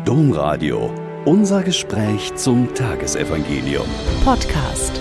Domradio. Unser Gespräch zum Tagesevangelium. Podcast.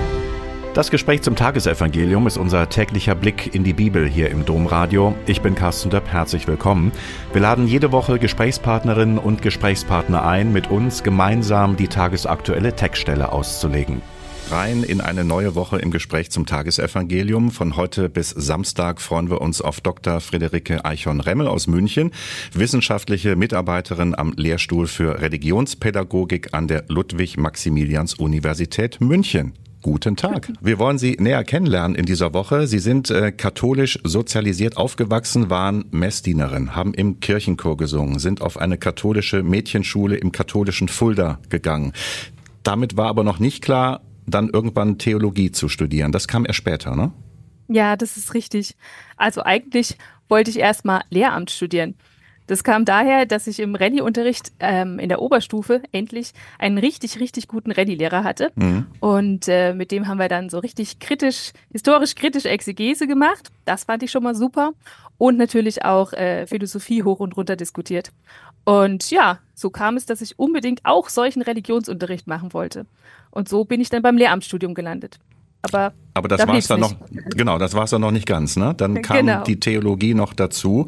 Das Gespräch zum Tagesevangelium ist unser täglicher Blick in die Bibel hier im Domradio. Ich bin Carsten Döpp, herzlich willkommen. Wir laden jede Woche Gesprächspartnerinnen und Gesprächspartner ein, mit uns gemeinsam die tagesaktuelle Textstelle auszulegen. Rein in eine neue Woche im Gespräch zum Tagesevangelium. Von heute bis Samstag freuen wir uns auf Dr. Friederike Eichhorn-Remmel aus München, wissenschaftliche Mitarbeiterin am Lehrstuhl für Religionspädagogik an der Ludwig-Maximilians-Universität München. Guten Tag. Wir wollen Sie näher kennenlernen in dieser Woche. Sie sind katholisch sozialisiert aufgewachsen, waren Messdienerin, haben im Kirchenchor gesungen, sind auf eine katholische Mädchenschule im katholischen Fulda gegangen. Damit war aber noch nicht klar, dann irgendwann Theologie zu studieren. Das kam erst später, ne? Ja, das ist richtig. Also eigentlich wollte ich erst mal Lehramt studieren. Das kam daher, dass ich im Rallye-Unterricht in der Oberstufe endlich einen richtig guten Rallye-Lehrer hatte. Und mit dem haben wir dann so richtig historisch kritisch Exegese gemacht. Das fand ich schon mal super. Und natürlich auch Philosophie hoch und runter diskutiert. Und ja, so kam es, dass ich unbedingt auch solchen Religionsunterricht machen wollte. Und so bin ich dann beim Lehramtsstudium gelandet. Aber das war es dann noch, genau, das war es dann noch nicht ganz, ne? Dann kam die Theologie noch dazu.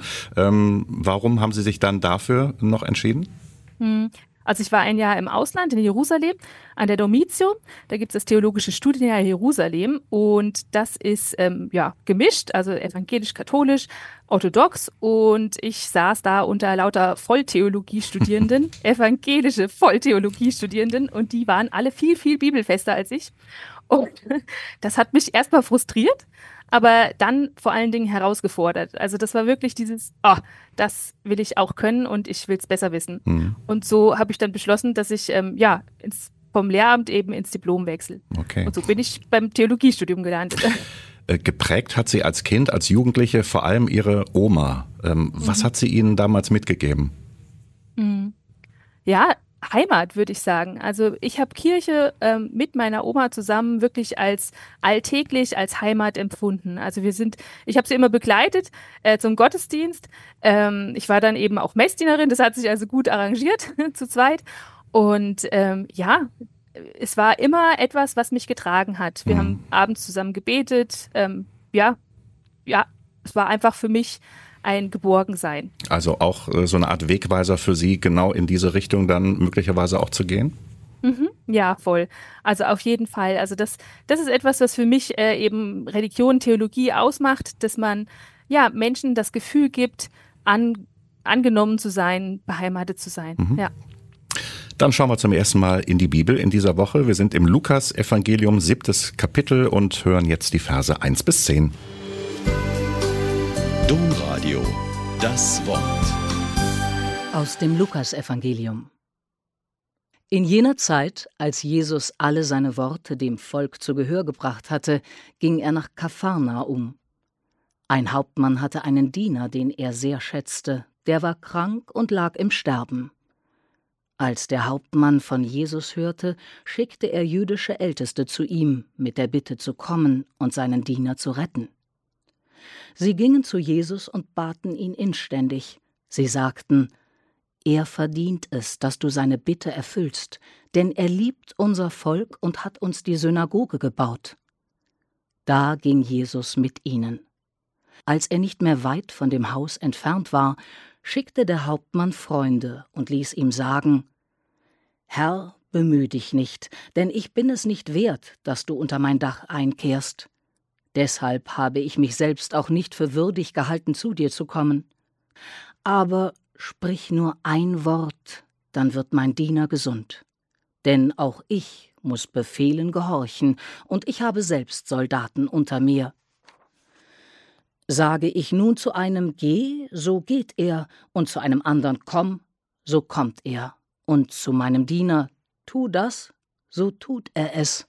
Warum haben Sie sich dann dafür noch entschieden? Also ich war ein Jahr im Ausland, in Jerusalem, an der Dormitio. Da gibt es das theologische Studienjahr Jerusalem und das ist gemischt, also evangelisch-katholisch, orthodox, und ich saß da unter lauter Volltheologie-Studierenden, evangelische Volltheologie-Studierenden, und die waren alle viel bibelfester als ich. Und das hat mich erstmal frustriert, aber dann vor allen Dingen herausgefordert. Also das war wirklich dieses, das will ich auch können und ich will es besser wissen. Und so habe ich dann beschlossen, dass ich vom Lehramt eben ins Diplom wechsle. Okay. Und so bin ich beim Theologiestudium gelandet. Geprägt hat Sie als Kind, als Jugendliche vor allem Ihre Oma. Was hat sie Ihnen damals mitgegeben? Ja, Heimat, würde ich sagen. Also ich habe Kirche mit meiner Oma zusammen wirklich als alltäglich, als Heimat empfunden. Also ich habe sie immer begleitet zum Gottesdienst. Ich war dann eben auch Messdienerin, das hat sich also gut arrangiert zu zweit. Und es war immer etwas, was mich getragen hat. Wir haben abends zusammen gebetet. Es war einfach für mich ein Geborgensein. Also auch so eine Art Wegweiser für Sie, genau in diese Richtung dann möglicherweise auch zu gehen? Ja, voll. Also auf jeden Fall. Also das ist etwas, was für mich eben Religion, Theologie ausmacht, dass man Menschen das Gefühl gibt, angenommen zu sein, beheimatet zu sein. Ja. Dann schauen wir zum ersten Mal in die Bibel in dieser Woche. Wir sind im Lukas-Evangelium, 7. Kapitel, und hören jetzt die Verse 1 bis 10. Domradio, das Wort. Aus dem Lukas-Evangelium. In jener Zeit, als Jesus alle seine Worte dem Volk zu Gehör gebracht hatte, ging er nach Kapharnaum. Ein Hauptmann hatte einen Diener, den er sehr schätzte, der war krank und lag im Sterben. Als der Hauptmann von Jesus hörte, schickte er jüdische Älteste zu ihm, mit der Bitte zu kommen und seinen Diener zu retten. Sie gingen zu Jesus und baten ihn inständig. Sie sagten: Er verdient es, dass du seine Bitte erfüllst, denn er liebt unser Volk und hat uns die Synagoge gebaut. Da ging Jesus mit ihnen. Als er nicht mehr weit von dem Haus entfernt war, schickte der Hauptmann Freunde und ließ ihm sagen: Herr, bemühe dich nicht, denn ich bin es nicht wert, dass du unter mein Dach einkehrst. Deshalb habe ich mich selbst auch nicht für würdig gehalten, zu dir zu kommen. Aber sprich nur ein Wort, dann wird mein Diener gesund. Denn auch ich muss Befehlen gehorchen, und ich habe selbst Soldaten unter mir. Sage ich nun zu einem: Geh, so geht er, und zu einem anderen: Komm, so kommt er. Und zu meinem Diener: Tu das, so tut er es.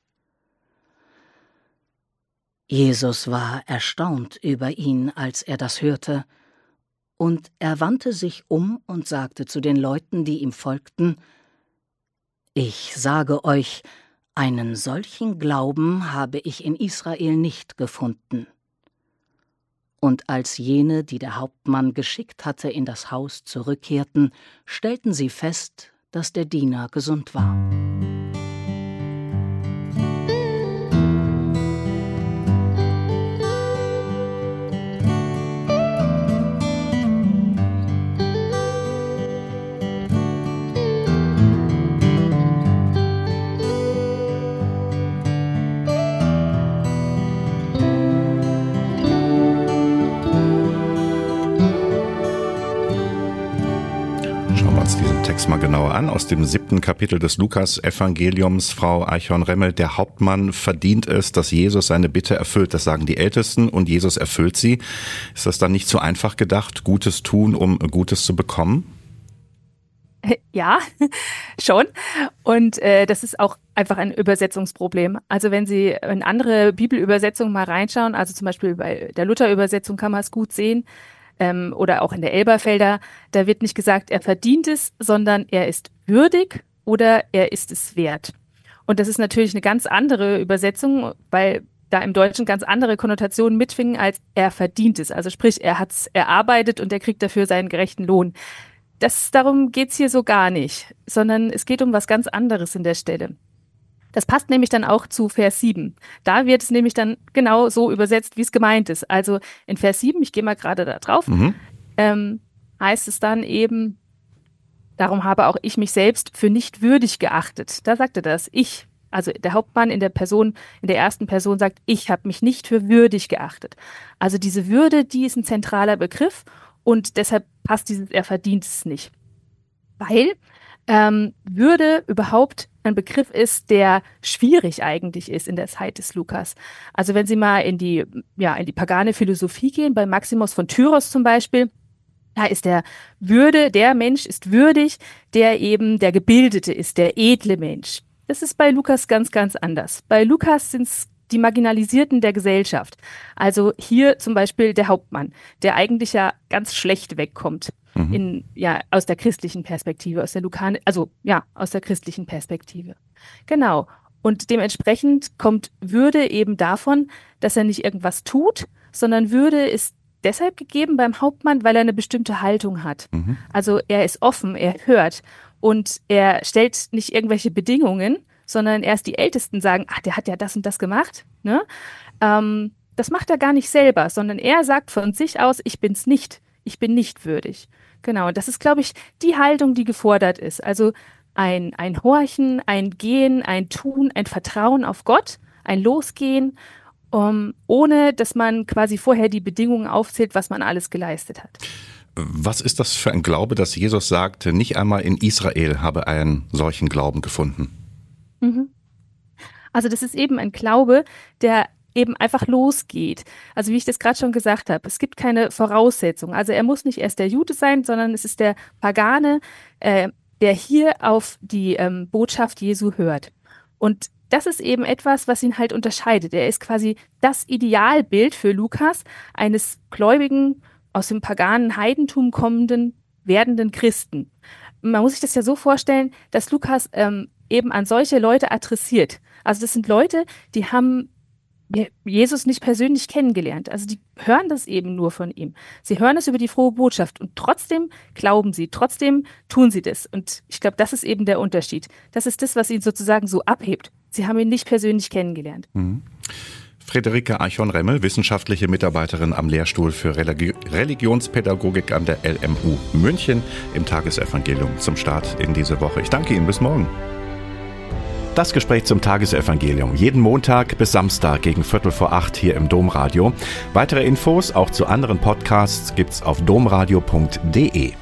Jesus war erstaunt über ihn, als er das hörte, und er wandte sich um und sagte zu den Leuten, die ihm folgten: Ich sage euch, einen solchen Glauben habe ich in Israel nicht gefunden. Und als jene, die der Hauptmann geschickt hatte, in das Haus zurückkehrten, stellten sie fest, dass der Diener gesund war. Mal genauer an, aus dem 7. Kapitel des Lukas-Evangeliums. Frau Eichhorn-Remmel, der Hauptmann verdient es, dass Jesus seine Bitte erfüllt. Das sagen die Ältesten und Jesus erfüllt sie. Ist das dann nicht zu einfach gedacht, Gutes tun, um Gutes zu bekommen? Ja, schon. Und das ist auch einfach ein Übersetzungsproblem. Also wenn Sie in andere Bibelübersetzungen mal reinschauen, also zum Beispiel bei der Luther-Übersetzung kann man es gut sehen, oder auch in der Elberfelder, da wird nicht gesagt, er verdient es, sondern er ist würdig oder er ist es wert. Und das ist natürlich eine ganz andere Übersetzung, weil da im Deutschen ganz andere Konnotationen mitschwingen, als er verdient es. Also sprich, er hat es erarbeitet und er kriegt dafür seinen gerechten Lohn. Darum geht's hier so gar nicht, sondern es geht um was ganz anderes in der Stelle. Das passt nämlich dann auch zu Vers 7. Da wird es nämlich dann genau so übersetzt, wie es gemeint ist. Also in Vers 7, ich gehe mal gerade da drauf, heißt es dann eben, darum habe auch ich mich selbst für nicht würdig geachtet. Da sagt er das, ich. Also der Hauptmann in der ersten Person sagt, ich habe mich nicht für würdig geachtet. Also diese Würde, die ist ein zentraler Begriff und deshalb passt dieses er verdient es nicht. Weil Würde überhaupt ein Begriff ist, der schwierig eigentlich ist in der Zeit des Lukas. Also wenn Sie mal in die pagane Philosophie gehen, bei Maximus von Tyros zum Beispiel, da ist der Mensch ist würdig, der eben der Gebildete ist, der edle Mensch. Das ist bei Lukas ganz, ganz anders. Bei Lukas sind es die Marginalisierten der Gesellschaft. Also hier zum Beispiel der Hauptmann, der eigentlich ja ganz schlecht wegkommt. Aus der christlichen Perspektive, aus der christlichen Perspektive. Genau. Und dementsprechend kommt Würde eben davon, dass er nicht irgendwas tut, sondern Würde ist deshalb gegeben beim Hauptmann, weil er eine bestimmte Haltung hat. Also er ist offen, er hört und er stellt nicht irgendwelche Bedingungen, sondern erst die Ältesten sagen, der hat ja das und das gemacht. Ne? Das macht er gar nicht selber, sondern er sagt von sich aus, ich bin's nicht. Ich bin nicht würdig. Genau, und das ist, glaube ich, die Haltung, die gefordert ist. Also ein Horchen, ein Gehen, ein Tun, ein Vertrauen auf Gott, ein Losgehen, ohne dass man quasi vorher die Bedingungen aufzählt, was man alles geleistet hat. Was ist das für ein Glaube, dass Jesus sagt, nicht einmal in Israel habe einen solchen Glauben gefunden? Also das ist eben ein Glaube, der eben einfach losgeht. Also wie ich das gerade schon gesagt habe, es gibt keine Voraussetzung. Also er muss nicht erst der Jude sein, sondern es ist der Pagane, der hier auf die Botschaft Jesu hört. Und das ist eben etwas, was ihn halt unterscheidet. Er ist quasi das Idealbild für Lukas eines gläubigen, aus dem paganen Heidentum kommenden, werdenden Christen. Man muss sich das ja so vorstellen, dass Lukas eben an solche Leute adressiert. Also das sind Leute, die haben Jesus nicht persönlich kennengelernt. Also die hören das eben nur von ihm. Sie hören es über die frohe Botschaft und trotzdem glauben sie, trotzdem tun sie das. Und ich glaube, das ist eben der Unterschied. Das ist das, was ihn sozusagen so abhebt. Sie haben ihn nicht persönlich kennengelernt. Friederike Eichhorn-Remmel, wissenschaftliche Mitarbeiterin am Lehrstuhl für Religionspädagogik an der LMU München im Tagesevangelium zum Start in diese Woche. Ich danke Ihnen, bis morgen. Das Gespräch zum Tagesevangelium. Jeden Montag bis Samstag gegen 7:45 hier im Domradio. Weitere Infos auch zu anderen Podcasts gibt's auf domradio.de.